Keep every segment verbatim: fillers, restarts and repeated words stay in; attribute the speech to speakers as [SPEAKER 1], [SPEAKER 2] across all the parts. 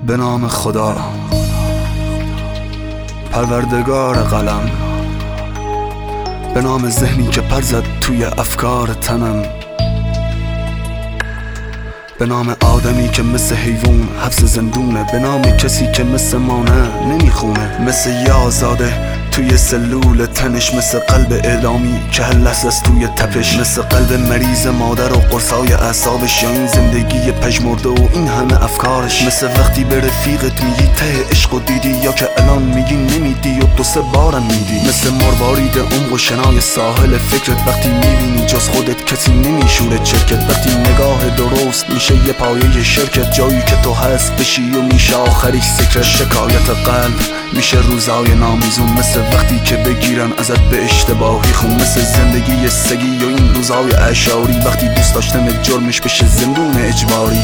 [SPEAKER 1] به نام خدا پروردگار قلم، به نام ذهنی که پر زد توی افکار تنم، به نام آدمی که مثل حیوان حبس زندونه، به نام کسی که مثل ما نه نمیخونه، مثل یه آزاده توی سلول تنش، مثل قلب اعدامی که هر لحظه است توی تپش، مثل قلب مریض مادر و قرصای اعصابش، یا این زندگی پژمرده و این همه افکارش، مثل وقتی به رفیقت میگی ته عشق و دیدی، یا که الان میگی نمیدی و دو سه بارم میدی، مثل مروارید عمق و شنای ساحل فکرت، وقتی میبینی جز خودت کسی نمیشوره چرکت، وقتی نگاه درست میشه یه پایه شرکت، جایی که تو هست بشی و میشه آخریش سکرت، شکایت قلب میشه روزای نامیزون، مثل وقتی که بگیرن ازت به اشتباهی خون، مثل زندگی سگی و این روزای اشاری، وقتی دوست داشتن جرمش بشه زندون اجباری.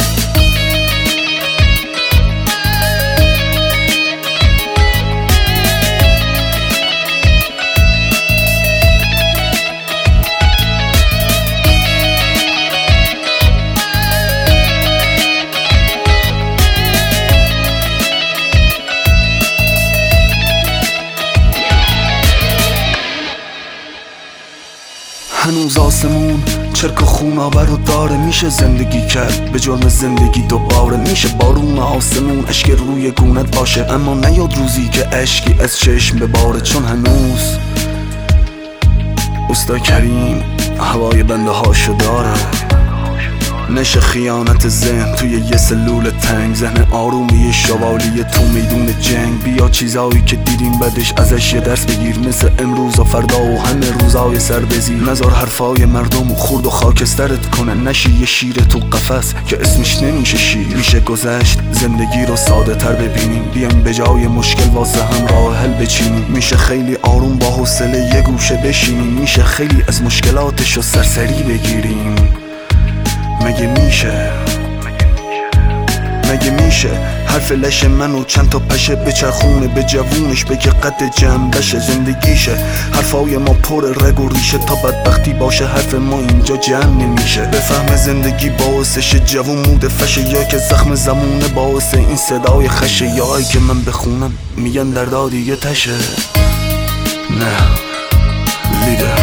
[SPEAKER 1] هنوز آسمون چرک و خونابر رو داره، میشه زندگی کرد به جرم زندگی دوباره، میشه بارون آسمون اشک روی گونت باشه، اما نیاد روزی که اشکی از چشم بباره، چون هنوز اوستا کریم هوای بنده هاشو داره، نشه خیانت ذهن توی یه سلول تنگ، ذهن آرومی شوالیه تو میدون جنگ، بیا چیزایی که دیدیم بعدش ازش یه درس بگیر، مثل امروز و فردا و همه روزای سر بزیر، نذار حرفای مردم و خورد و خاکسترت کنه، نشی یه شیر تو قفس که اسمش نمیشه شیر، میشه گذشت زندگی رو ساده تر ببینیم، بیایم به جای مشکل واسه هم راه حل بچینیم، میشه خیلی آروم با حوصله یه گوشه بشینیم، میشه خیلی از مشکلاتش رو سرسری بگیریم. مگه میشه مگه میشه حرف لش منو چند تا پشه بچرخونه به جوونش، بگه قد جمع بشه زندگیشه، حرفای ما پر رگ و ریشه، تا بدبختی باشه حرف ما اینجا جمع نمیشه، بفهم زندگی باعثش جوون موده فشه، یا که زخم زمونه باعث این صدای خشه، یا ای که من بخونم میگن دردا دیگه تشه. نه لیده